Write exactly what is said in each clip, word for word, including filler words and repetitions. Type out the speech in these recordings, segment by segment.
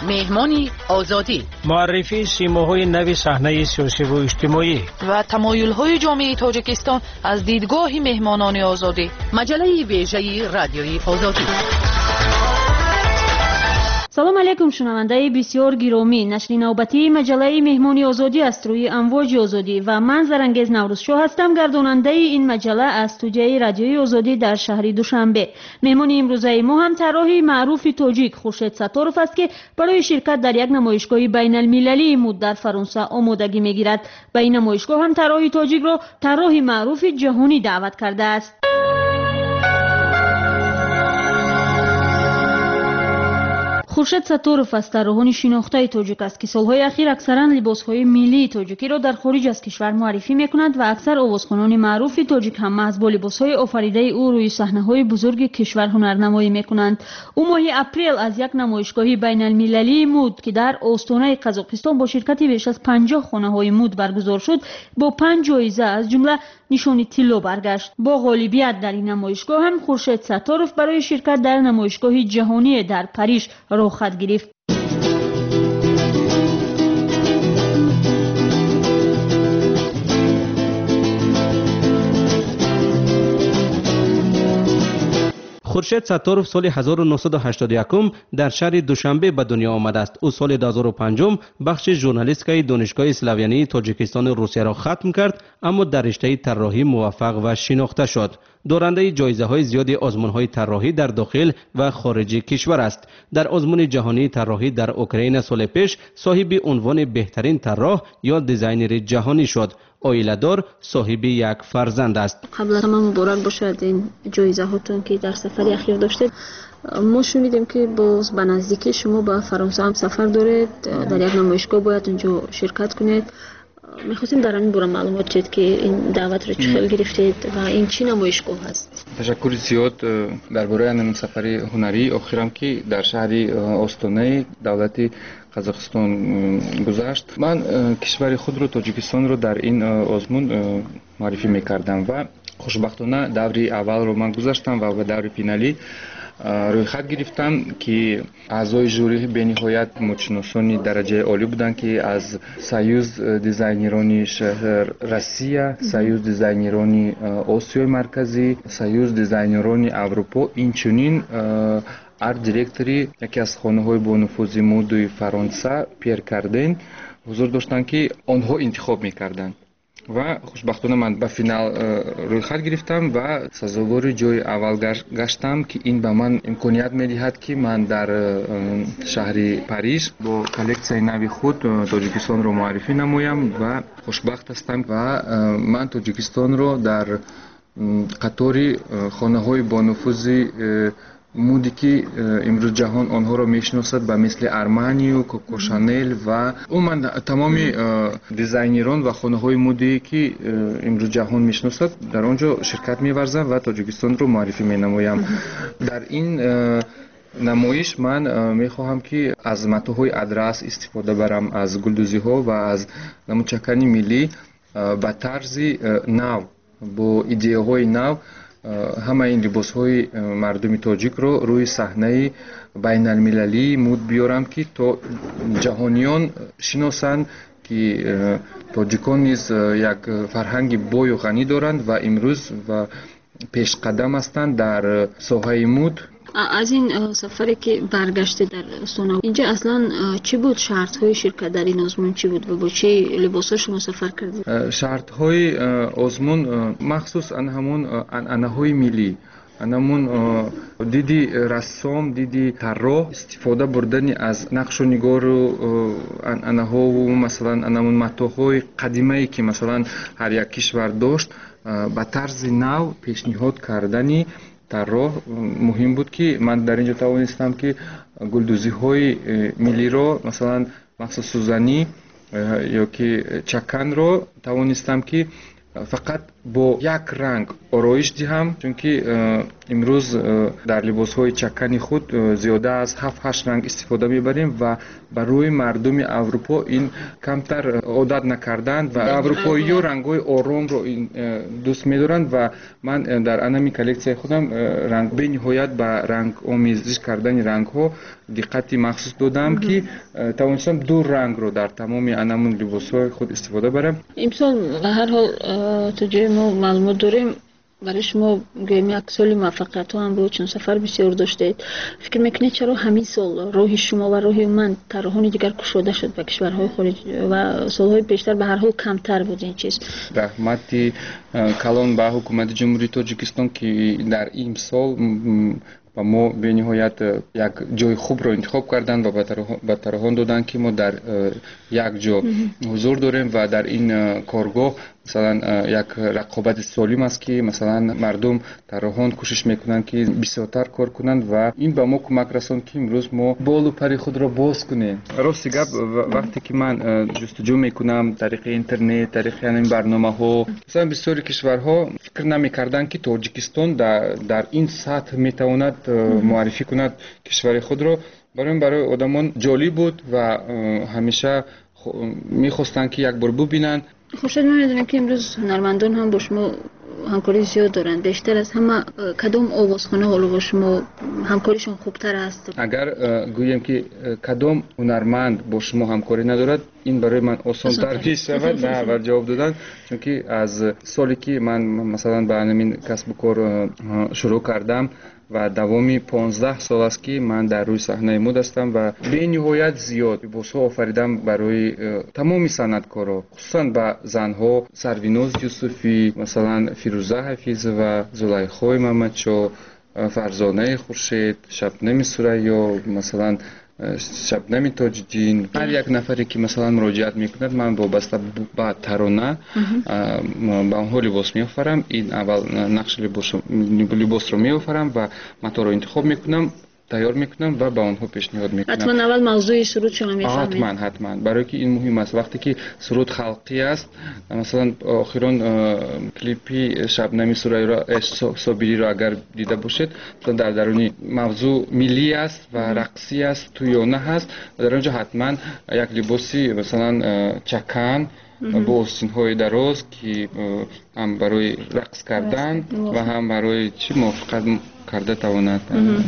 مهمانی آزادی، معرفی سیماهای نوی صحنه سیاسی و اجتماعی و تمایل‌های جامعه تاجیکستان از دیدگاه مهمانان آزادی. مجله ویژه رادیویی آزادی. سلام علیکم شنونده بسیار گرامی. نشر نوبتی مجله مهمانی آزادی است روی امواج آزادی و من زرنگیز نوروزشو هستم، گرداننده این مجله از استودیوی رادیوی آزادی در شهر دوشنبه. مهمان امروزه ما هم طراح معروف تاجیک خورشید ستاروف است که برای شرکت در یک نمایشگاه بین المللی مد در فرانسه آمادگی میگیرد. به این نمایشگاه هم طراح تاجیک را طراح معروف جهانی دعوت کرده است. خورشید ستاروف از طراحان شناخته تاجیک است که سالهای اخیر اکثرا لباسهای ملی تاجیکی را در خارج از کشور معرفی میکند و اکثر آوازخوانان معروف تاجیک هم از با لباسهای آفریده او روی صحنه‌های بزرگ کشور هنرنمایی میکنند. او ماه اپریل از یک نمایشگاه بین المللی مد که در آستانه قزاقستان با شرکت بیش از پنجاه خانه‌های مد برگزار شد با پنج جایزه از جمله نشان طلا برگشت. با غالبیت در این نمایشگاه هم خورشید ستاروف برای شرکت در نمایشگاه جهانی در پاریس خط گرفت. خورشید ستاروف سال هزار و نهصد و هشتاد و یک در شهر دوشنبه به دنیا آمده است. او سال دو هزار و پنج بخش ژورنالیستیک دانشگاه اسلاویانی تاجیکستان روسیه را ختم کرد، اما در رشته طراحی موفق و شناخته شد. دارنده جایزه های زیاد آزمون های طراحی در داخل و خارج کشور است. در آزمون جهانی طراحی در اوکراین سال پیش صاحب عنوان بهترین طراح یا دیزاینر جهانی شد. عائله‌دار، صاحب یک فرزند است. قبل از همه مبارک باشد این جایزه هاتون که در سفر اخیر داشتید. ما شنیدیم که باز به نزدیکی شما به فرانسه هم سفر دارید، در یک نمایشگاه باید اونجا شرکت کنید. می‌خواستیم در این باره معلومات بدید که این دعوت رو چه خیلی گرفتید و این چی نمایشگاه است؟ تشکر زیاد درباره این سفر هنری اخیرم که در شهر آستانه دولت قزاقستان گذشت. من کشور خود رو تاجیکستان رو در این آزمون معرفی می‌کردم و خوشبختانه دوری اول رو من گذاشتم و به دور فینالی روی خط گرفتم که اعضای ژوری به نهایت متشناسانی درجه عالی بودند که از سایوز دیزاینرانی شهر روسیه، سایوز دیزاینرانی آسیای مرکزی، سایوز دیزاینرانی اروپا، اینچنین آرت دیرکتوری یکی از خانه‌های با نفوذ مدی فرانسه پیر کاردن حضور داشتند که آنها انتخاب می‌کردند و خوشبختانه من به فینال روی خط گرفتم و سزاوار جای اول گشتم که این به من امکانیت می‌دهد که من در شهر پاریس با کلکسیون نوی خود تاجیکستان رو معرفی نمایم و خوشبخت هستم و من تاجیکستان رو در قطار خانه‌های با نفوذ مودی که امروز جهان آنها را میشناسد به مثل ارمانی و کوکو شانل و عموما تمام دیزاینران و خانه های مودی که امروز جهان میشناسد در آنجا شرکت می‌ورزم و تاجیکستان رو معرفی مینمایم. در این نمایش من میخواهم که از متاح‌های ادرس استفاده برم، از گلدوزی ها و از نمودچکانی ملی به طرز نو با ایده های نو همه این لباس های مردم تاجیک رو روی صحنه بین المللی مد بیارم که تا جهانیان شناسند که تاجیکان نیز یک فرهنگ بای و غنی دارند و امروز و پیش قدم هستند در ساحه مد. از این سفری که برگشته در آستانه اینجا اصلا چی بود؟ شرط های شرکت در این آزمون چی بود و با چه لباس شما سفر کردید؟ شرط های آزمون مخصوص ان همون انعنه های ملی، انمون دیدی رسام، دیدی طراح استفاده بردن از نقش و نگار و انعنه ها و مثلا انمون متاح‌های قدیمی که مثلا هر یک کشور داشت به طرز نو پیشنهاد کردنی طراح مهم بود که من در اینجا توانستم که گلدوزی های ملی را مثلا مخصوص سوزنی یا که چکن را توانستم که فقط با یک رنگ آرایش دهم، چون که امروز در لباس‌های چکن خود زیاده از هفت هشت رنگ استفاده می‌بریم و برای مردم اروپا این کمتر عادت نکردند و اروپایی‌ها رنگ‌های آرام رو دوست می‌دارند و من در انمی کلکسیون خودم رنگ به نهایت به رنگ آمیزش کردن رنگ‌ها دقت مخصوص دادم که توانستم دو رنگ رو در تمام انمون لباس‌های خود استفاده برم. امسال به هر حال تو جای ما معلومات داریم برای شما گویم یک سال موفقیت ها هم بود، چون سفر بسیار داشتید. فکر میکنید چرا همین سال راه شما و راه من طراحان دیگر گشوده شد به کشورهای خارج و سالهای پیشتر به هر حال کمتر بود این چیز؟ رحمتی کلان به حکومت جمهوری تاجیکستان که در این سال و ما به نهایت یک جای خوب رو انتخاب کردن و به طراحان دادن که ما در یک جا حضور داریم و در این کارگاه مثلا یک رقابت سالم است که مثلا مردم طراحان کوشش میکنن که بسیارتر کار کنند و این به ما کمک رساند که امروز ما بال و پر خود را باز کنیم. راستی گپ وقتی که من جستجو میکنم طریق اینترنت، طریق این برنامه ها، مثلا بسیاری کشورها فکر نمیکردن که تاجیکستان در, در این سطح میتواند معرفی کند کشور خود را. برای برای آدمان جالب بود و همیشه میخواستن که یک بار ببینن. خورشید من میدونم که امروز هنرمندان هم با شما همکاری زیاد دارند. بیشتر از همه کدام آوازخانه حالا با شما همکاریشون خوبتر است؟ اگر گویم که کدام هنرمند با شما همکاری ندارد این برای من آسان تر پیش شود نه بر جواب دادن، چون که از سالی که من مثلا به همین کسب و کار شروع کردم و دوامی پانزده سال است که من در روی صحنه مد هستم و به نهایت زیاد لباس‌ها آفریدم برای تمام صنعتکارا، خصوصا به زنها سرویناز یوسفی، مثلا فیروزه حفیظ و زلیخا محمدشاه، فرزانه خورشید، شبنم ثریا، مثلا شبنم تاج‌الدین. هر یک نفری که مثلا مراجعت میکند من وابسته به ترانه به آنها لباس میآفرم. این اول نقش لباس لباس رو میآفرم و متا رو انتخاب میکنم، تیار میکنم و به آنها پیشنهاد میکنم. حتما اول موضوع سرود شما میفهمید؟ حتما حتما برای که این مهم است. وقتی که سرود خلقی است، مثلا آخران کلیپی شبنم ثریا را صابری را اگر دیده باشید، مثلا در درونی موضوع ملی است و رقصی است، تویانه هست و در آنجا حتما یک لباسی مثلا چکن با آستین‌های دراز که هم برای رقص کردن و هم برای چی موافقت کرده تواند.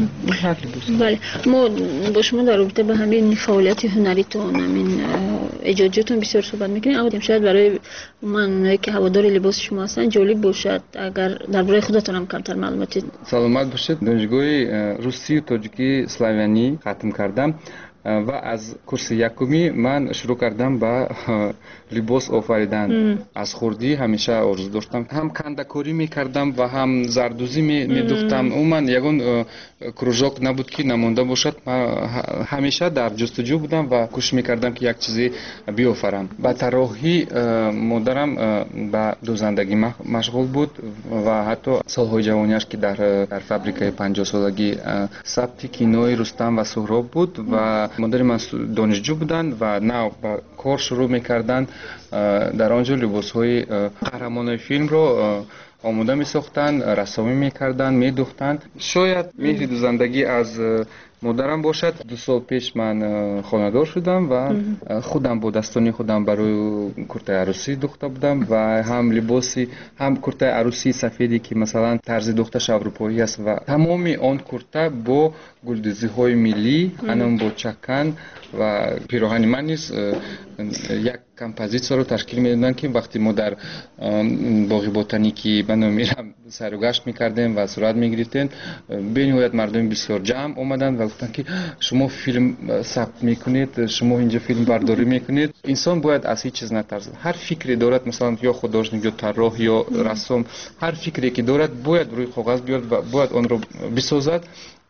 بله، ما با شما در رابطه به همین فعالیت هنریتون، همین ایجاداتتون بسیار صحبت میکنیم، اما شاید برای من که هوادار لباس شما هستن جالب باشد اگر درباره خودتون هم کمتر معلوماتی. سلامت باشید. دانشگاه روسی و تاجیکی اسلاویانی ختم کردم و از کورس یکمی من شروع کردم به لباس آفریدن. از خردی همیشه آرزو داشتم، هم کندکاری میکردم و هم زردوزی میدوختم. او من یگان کروژاک نبود که نمانده باشد. من همیشه در جستجو بودم و کوشش میکردم که یک چیزی بیافرم. با طراحی مادرم به دوزندگی مشغول بود و حتی سالهای جوانیش که در در فابریکه پنجاه سالگی ثبت کینوی رستم و سهراب بود و مادر من دانشجو بودند و نه با کار شروع میکردند. در آنجا لباس‌های قهرمانای فیلم رو آماده می‌ساختند، رسامی می‌کردند، می‌دوختند. شاید مهر دوزندگی از مادرم باشد. دو سال پیش من خانه‌دار شدم و خودم با دستانی خودم برای کرته عروسی دوخته بودم و هم لباسی هم کرته عروسی سفیدی که مثلا طرز دوختش اروپایی است و تمام آن کرته با گلدوزی‌های ملی، انم با چکن و پیراهن من نیز یک کمپوزیت رو تشکیل میدادن که وقتی ما در باغ بوتانیکی بنا میرم سر و گشت میکردیم و صورت میگرفتیم، به نهایت مردم بسیار جمع اومدن و گفتن که شما فیلم ثبت میکنید، شما اینجا فیلم برداری میکنید. انسان باید از هیچ چیز نترسد. هر فکری دارد، مثلا یا خودداشت یا طراح یا رسام، هر فکری که دارد باید روی کاغذ بیارد و باید آن رو بسازد.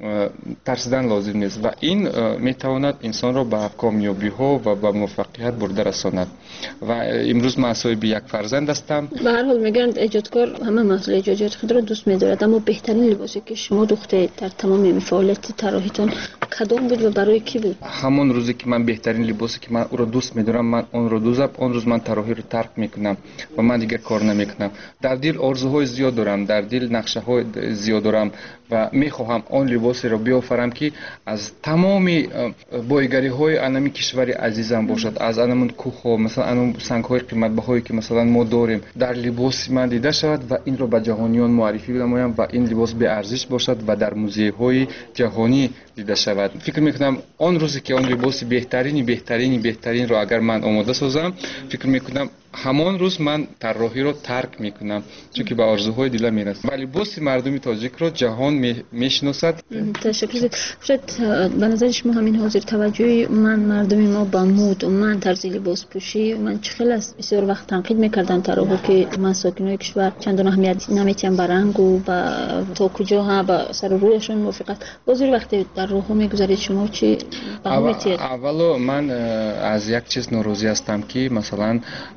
ترسیدن لازم نیست و این میتواند انسان را به کامیابی ها و به موفقیت برده رساند. و امروز من صاحب یک فرزند هستم. به هر حال میگن ایجادکار همه مسئله ایجادات خود را دوست می‌دارد، اما بهترین لباسی که شما دوخته در تمام فعالیت طراحیتون کدام بود و برای کی بود؟ همون روزی که من بهترین لباسی که من او رو دوست می‌دارم من اون رو دوزم، اون روز من طراحی رو ترک میکنم و من دیگر کار نمیکنم. در دل آرزوهای زیاد دارم، در دل نقشه‌های زیاد دارم و میخواهم اون لباسی رو بیافرم که از تمام بایگری‌های انمی کشور عزیزم باشد، از انمون کوه مثلا انم سنگ‌های قیمت بهایی که مثلا ما داریم در لباس من دیده شود و این رو به جهانیان معرفی نمایم و این لباس به ارزش باشد و در موزه‌های جهانی دیده شود. فکر میکنم اون روزی که اون لباس بهترینی بهترینی بهترین رو اگر من آماده سازم، فکر میکنم همان روز من طراحی رو ترک میکنم، چون که به آرزوهای دلم میرسم و لباس مردم تاجیک رو جهان میشناسد. تشکر. شاید به نظر شما همین حاضر توجهی من مردم ما با مود و من طرز لباس پوشی من خیلی از بسیار وقت تنقید میکردن طراحا که من ساکنای کشور چندان اهمیت نمیتیم به رنگ و به تا کجا ها به سر رویشون موافقت. بازور وقتی در راه میگذارید شما چی میتید؟ اولو من از یک چیز ناراضی هستم که مثلا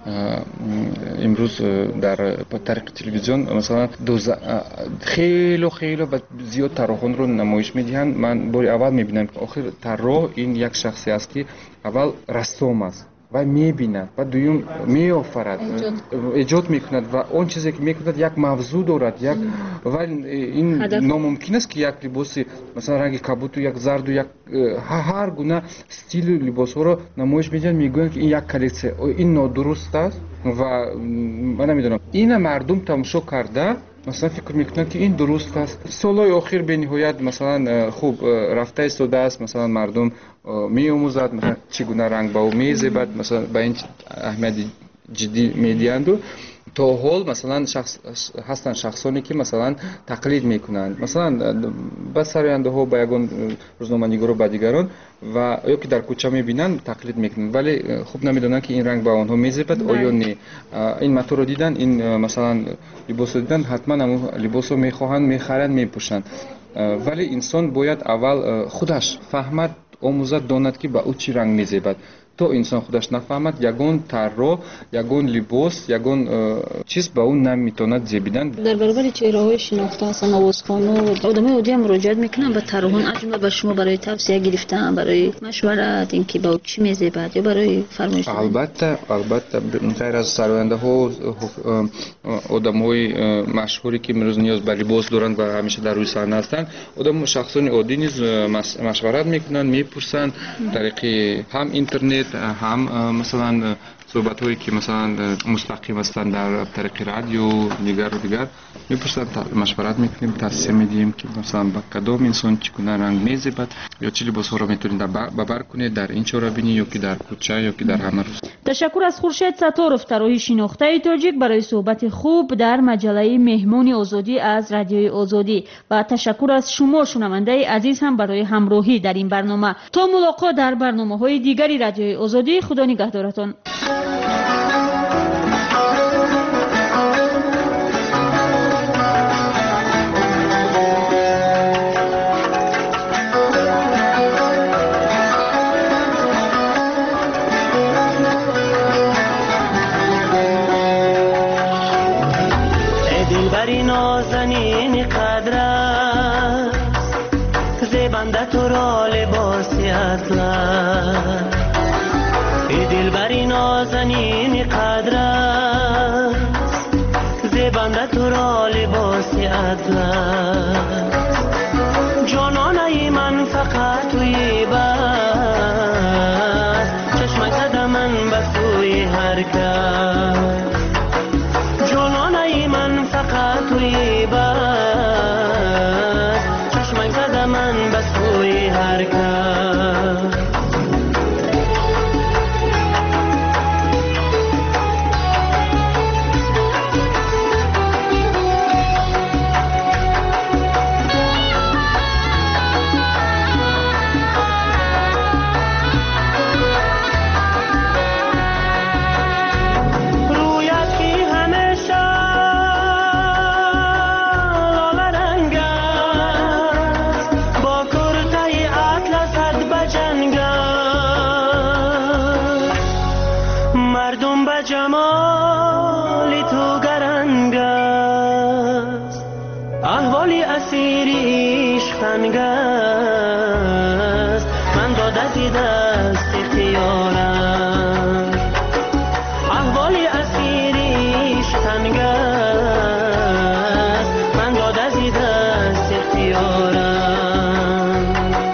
امروز در طریق تلویزیون مثلا خیلی خیلی زیاد طراحان رو نمایش میدهند. من باری اول میبینم که آخر طراح این یک شخصی است که اول رسام است و میبیند و دوم میآفرد، ایجاد میکند و اون چیزی که میکند یک موضوع دارد یک و این ناممکن است که یک لباس مثلا رنگ کبوت و یک زرد و یک هر گونه استیل لباس ها رو نمایش میدن، میگویند که این یک کلکسیون، این نادرست است و من نمیدونم این مردم تماشا کرده مثلا فکر میکنن که این درست است. سالهای آخر به نهایت مثلا خوب رفته ایستاده است، مثلا مردم میآموزد مثلا چگونه رنگ با میزبد، مثلا به این اهمیت جدی میدیند و تا حال مثلا شخص هستن شخصانی که مثلا تقلید میکنند، مثلا به سراینده ها با یگان روزنامه‌نگار و با دیگران و یا که در کوچه میبینن تقلید میکنن ولی خوب نمیدونن که این رنگ با آنها میزبد آیا نه. این متو رو دیدن، این مثلا لباس رو دیدن، حتما هم لباس رو میخواهند میخرند میپوشند، ولی انسان باید اول خودش فهمد آموزد داند که با او چی رنگ میزبد. تو انسان خودش نفهمد یگان طراح یگان لباس یگان چیز با اون نمیتواند زیبیدن. در برابر چهره‌های شناخته هستن نوازخوان و آدمای عادی هم مراجعت میکنن به طراحان، از جمله به شما برای توصیه گرفتن، برای مشورت اینکه با چی میزبد یا برای فرمایش دادن؟ البته البته غیر از سراینده ها آدمای مشهوری که امروز نیاز به لباس دارند و همیشه در روی صحنه هستند، آدم شخصان عادی نیز مشورت میکنن، میپرسن طریق هم اینترنت هم مثلا صحبت هایی که مثلا مستقیم هستند در طریق رادیو دیگر و دیگر میپرسن، مشورت میکنیم، توصیه میدیم که مثلا با کدام انسان چگونه رنگ میزبد یا چه لباس ها رو میتونید ببر کنید در این چهاربینی یا که در کوچه یا که در همه روز. تشکر از خورشید ستارов طراح شناخته تاجیک برای صحبت خوب در مجله مهمون آزادی از رادیوی آزادی و تشکر از شما شنونده عزیز هم برای همراهی در این برنامه. تا ملاقات در برنامه‌های دیگری رادیوی آزادی، خدا نگهدارتان. نازنین قدر است زیبنده تو را لباسی اطلس، ای دلبری نازنین قدر است زیبنده تو را لباسی اطلس، جانانه من فقط توی بس، چشمک زده من به سوی هر کس، جانانه من فقط توی بس، چشمک زده من به سوی هر کس. از دست اختیارم احوال اسیریش تنگ است من داد از دست اختیارم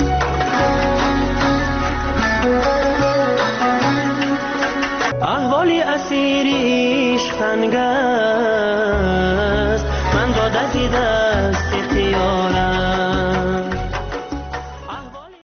احوال اسیریش تنگ است من داد از دست